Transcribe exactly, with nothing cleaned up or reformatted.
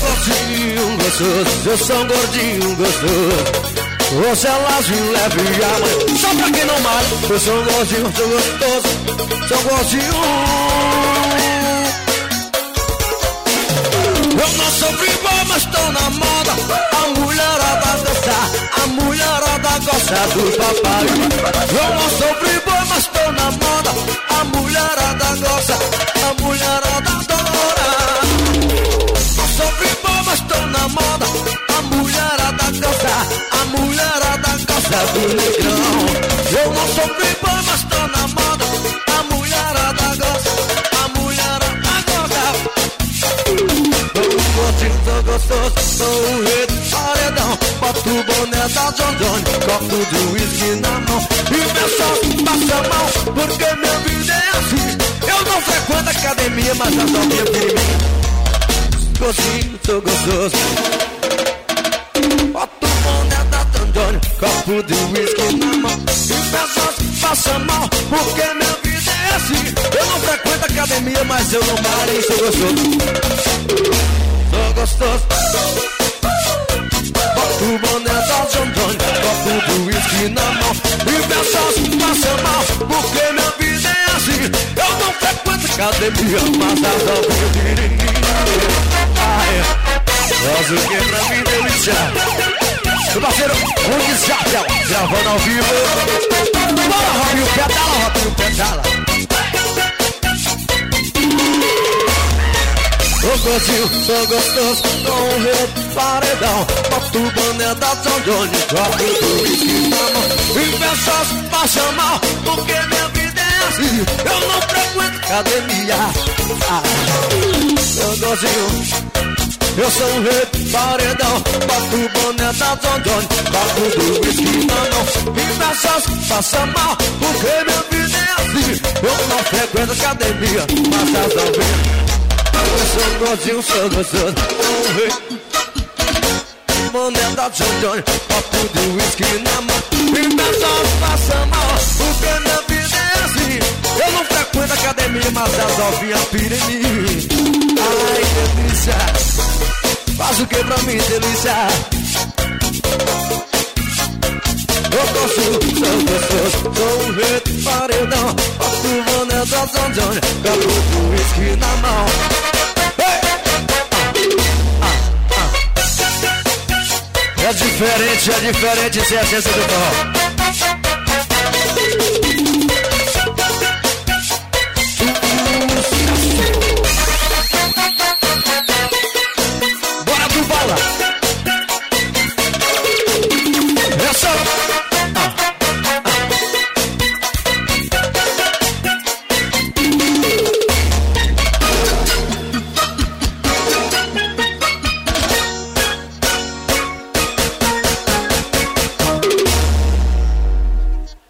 gordinho gostoso, eu sou um gordinho gostoso. Você é lazinho, leve e amanhã. Só pra quem não mata, eu sou um gordinho, sou gostoso, sou um gordinho. Eu não sou friboi, mas tô na moda. A mulherada gosta, a mulherada gosta do papai. Eu não sou friboi, mas tô na moda. A mulherada gosta, a mulherada adora. Não sou friboi, mas tô na moda. A mulherada gosta, a mulherada gosta do negrão. Eu não sou friboi, mas tô na moda. A mulherada gosta, a mulherada gosta. Sou gostoso, sou o rei do paredão. Boto o boné da John John, copo de uísque na mão e meu sócio passa a mão, porque minha vida é assim. Eu não frequento academia, mas a novinha vira em mim. Gostosinho, sou gostoso. Boto o boné da John John, copo de uísque na mão e meu sócio passa mal, porque minha vida é assim. Eu não frequento academia, mas eu não paro e sou gostoso. Sou gostoso. Boto o boné da John John, copo de uísque na mão e meu sócio passa mal, porque minha vida é assim. Eu não frequento academia, mas as novinhas viram em mim. Faz o que pra me deliciar. Meu parceiro, Rudy Chapéu, gravando ao vivo. Bora, Robinho, pedala, Robinho, pedala. Sou gordinho, sou gostoso, sou um rei do paredão. Boto o boné da John John, copo do uísque na mão e meu sócio passa mal, porque minha vida é assim. Eu não frequento academia. Ah, sou gordinho, eu sou um rei do paredão. Boto o boné da John John, copo do uísque na mão e meu sócio passa mal, porque minha vida é assim. Eu não frequento academia, mas as novinhas. Eu sou um gordinho, sou gostoso, sou um rei. Boné da John John, copo de uísque na mão e meu sócio passa mal, porque minha vida é assim. Eu não frequento academia, mas as novinhas piram em mim. Ai, delícia, faz o que pra mim, delícia. Eu gosto, sou gostoso, sou um rei do paredão. Boto o boné da John John, copo de uísque na mão. É diferente, é diferente, essa é a essência do forró.